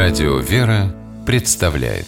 Радио «Вера» представляет.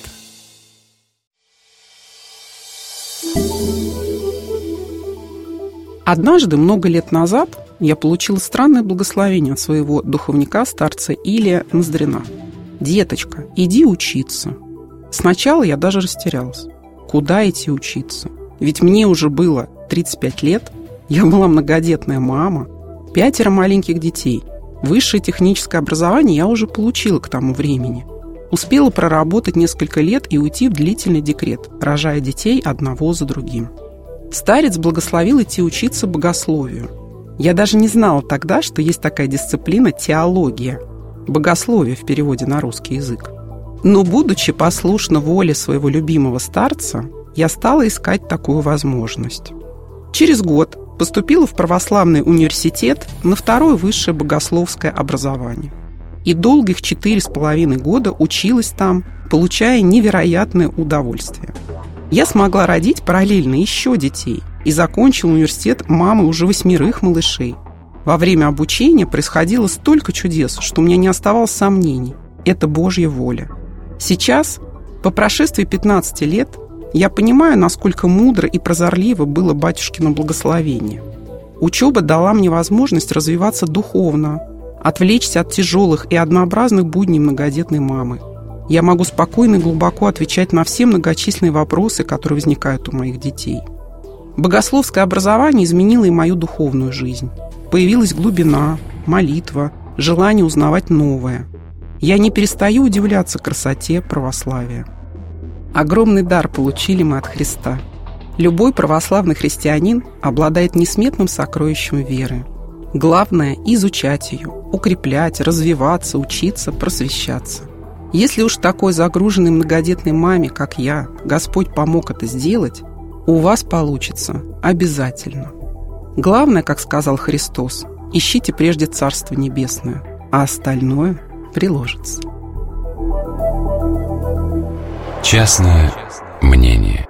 Однажды, много лет назад, я получила странное благословение от своего духовника, старца Илия Ноздрина. «Деточка, иди учиться». Сначала я даже растерялась. Куда идти учиться? Ведь мне уже было 35 лет, я была многодетная мама, 5 маленьких детей. Высшее техническое образование я уже получила к тому времени. Успела проработать несколько лет и уйти в длительный декрет, рожая детей одного за другим. Старец благословил идти учиться богословию. Я даже не знала тогда, что есть такая дисциплина теология, богословие в переводе на русский язык. Но, будучи послушна воле своего любимого старца, я стала искать такую возможность. Через год поступила в православный университет на второе высшее богословское образование. И долгих 4,5 года училась там, получая невероятное удовольствие. Я смогла родить параллельно еще детей и закончила университет мамой уже 8 малышей. Во время обучения происходило столько чудес, что у меня не оставалось сомнений. Это Божья воля. Сейчас, по прошествии 15 лет, я понимаю, насколько мудро и прозорливо было батюшкино благословение. Учеба дала мне возможность развиваться духовно, отвлечься от тяжелых и однообразных будней многодетной мамы. Я могу спокойно и глубоко отвечать на все многочисленные вопросы, которые возникают у моих детей. Богословское образование изменило и мою духовную жизнь. Появилась глубина, молитва, желание узнавать новое. Я не перестаю удивляться красоте православия. Огромный дар получили мы от Христа. Любой православный христианин обладает несметным сокровищем веры. Главное – изучать ее, укреплять, развиваться, учиться, просвещаться. Если уж такой загруженной многодетной маме, как я, Господь помог это сделать, у вас получится обязательно. Главное, как сказал Христос, ищите прежде Царство Небесное, а остальное приложится. Частное мнение.